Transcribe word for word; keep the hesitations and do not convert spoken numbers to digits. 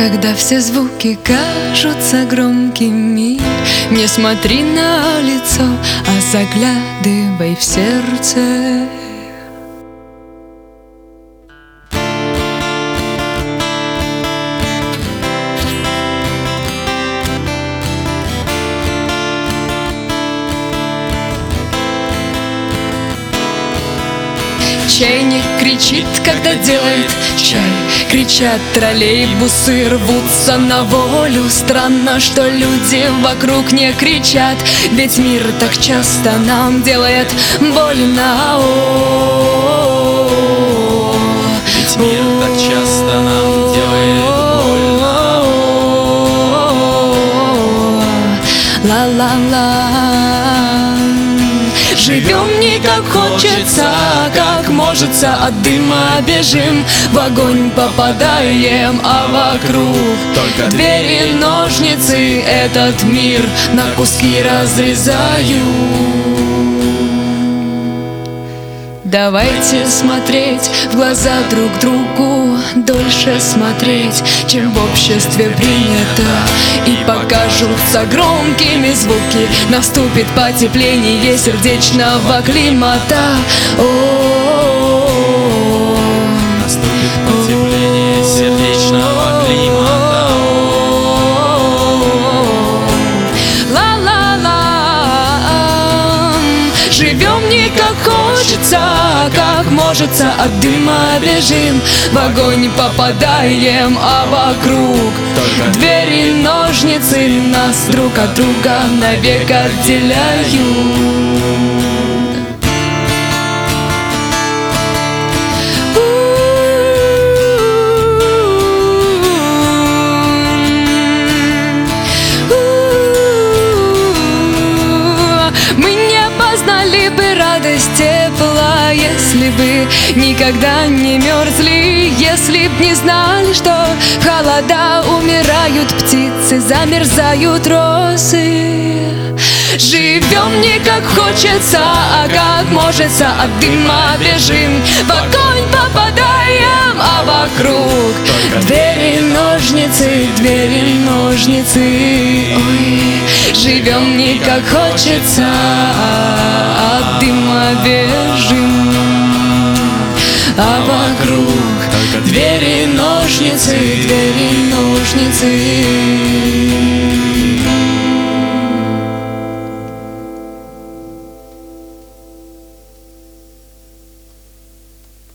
Когда все звуки кажутся громкими, не смотри на лицо, а заглядывай в сердце. Чайник кричит, когда делает чай. Кричат троллейбусы, рвутся на волю. Странно, что люди вокруг не кричат, ведь мир так часто нам делает больно. О-о-о-о. Ведь мир так часто нам делает больно. Ла-ла-ла. Живем не как хочется, как можется, от дыма бежим, в огонь попадаем, а вокруг только двери, ножницы, этот мир на куски разрезаю. Давайте смотреть в глаза друг другу, дольше смотреть, чем в обществе принято. И покажутся громкими звуки, наступит потепление сердечного климата. О-о-о-о. Наступит потепление сердечного климата. Ла-ла-ла. Живем не как хочется, как можется, от дыма бежим, в огонь попадаем, а вокруг только двери, ножницы нас друг от друга навек отделяют. Тепла, если бы никогда не мерзли, если б не знали, что в холода умирают птицы, замерзают росы. Живем не как хочется, а как можется, от дыма бежим, в огонь попадаем, а вокруг двери, ножницы, двери, ножницы. Ой, живем не как хочется, а от дыма бежим, а вокруг двери, ножницы, двери, ножницы.